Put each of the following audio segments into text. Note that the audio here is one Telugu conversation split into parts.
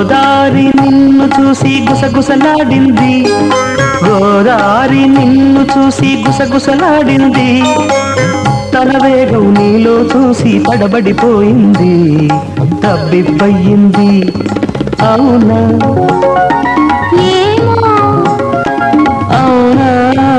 గోదారి నిన్ను చూసి గుసగుసలాడింది, గోదారి నిన్ను చూసి గుసగుసలాడింది, తన వేగం నీలో చూసి తడబడిపోయింది, తబ్బిబ్బయింది అవునా అవునా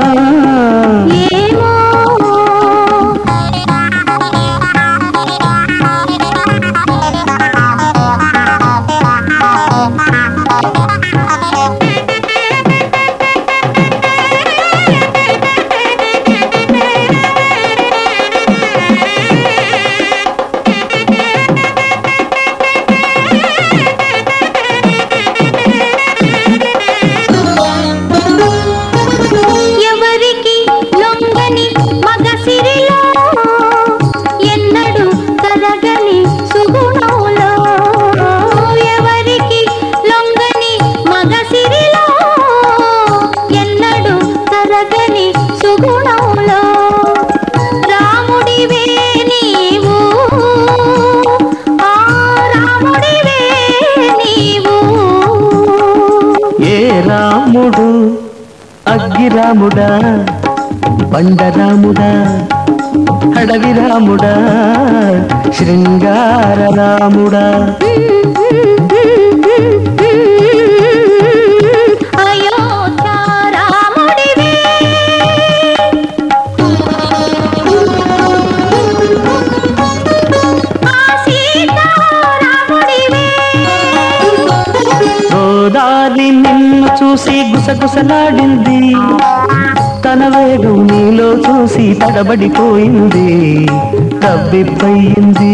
రాముడు అగ్గి రాముడా, బండరాముడా, అడవి రాముడా, శృంగార రాముడా, అయోధ్య రాముడివే, సీతారాముడివే. గోదారి నిన్ను చూసి గుసగుసలాడింది, తన వేగం నీలో చూసి తడబడిపోయింది, తబ్బిబ్బయింది.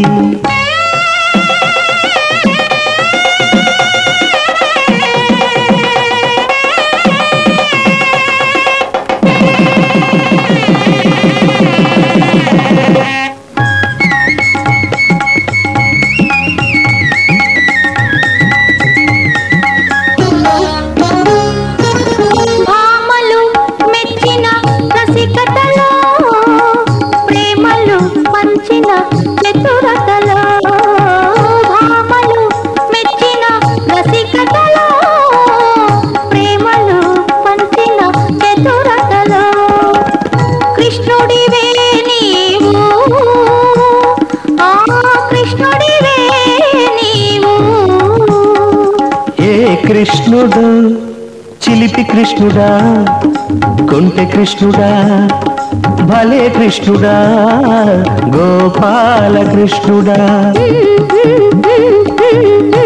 కృష్ణుడు చిలిపి కృష్ణుడా, కొంటె కృష్ణుడా, భలే కృష్ణుడా, గోపాల కృష్ణుడా.